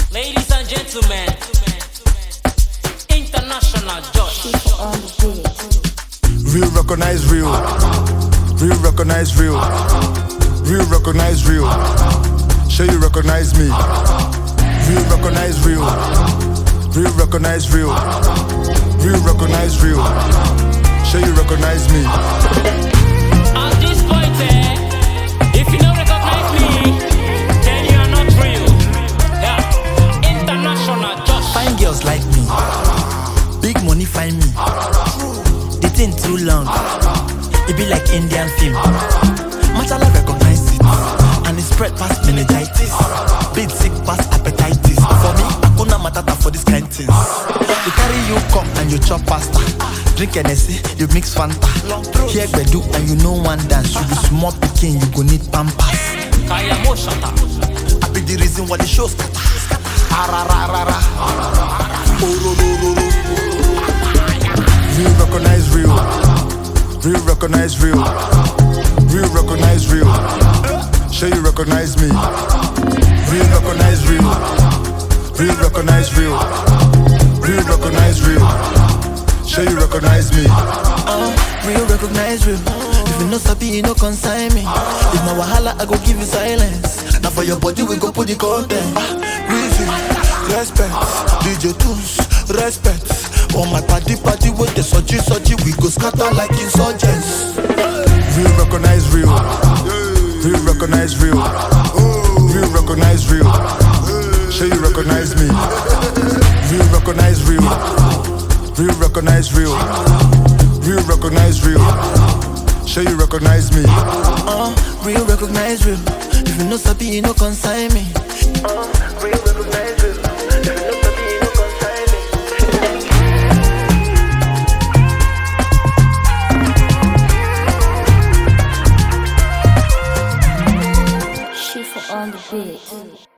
Ladies and gentlemen, international Josh. Real recognize real. Real recognize real. Real recognize real. Sure you recognize me. Real recognize real. Real recognize real. Real recognize real. Sure you recognize me. At this point, if you don't recognize me, then you are not real. Yeah, international Josh. Fine girls like me, big money find me. The thing too long, it be like Indian film. Machala recognize it, and it spread past meningitis. Big sick past appetitis. For me, Hakuna Matata for this kind things. You carry you cup and you chop pasta. Drink Hennessy, you mix Fanta. Here Gbedu and you know one dance. You be small pikin, you go need Pampers. Kaya mo shata. I be the reason why the show scatter. Arararara. Real recognize real. Real recognize real. Real recognize real. Sure you recognize me. Real recognize real. Real recognize real. Real recognize real. Sure you recognize me. Real recognize real. If you no sabi, you no consign me. If my wahala, I go give you silence. Now for your body, we go put the content. Reason, respect, DJ Tunes, respect. On my party with the soji, we go scatter like insurgents. Real recognize real. Real recognize real. Real recognize real. Sure you recognize me. Real recognize real. Real recognize real. Real recognize real. Sure you recognize me. Real recognize real. If you no sabi, you no consign me. Real recognize real. If you no sabi, you no consign me. She for on the beat.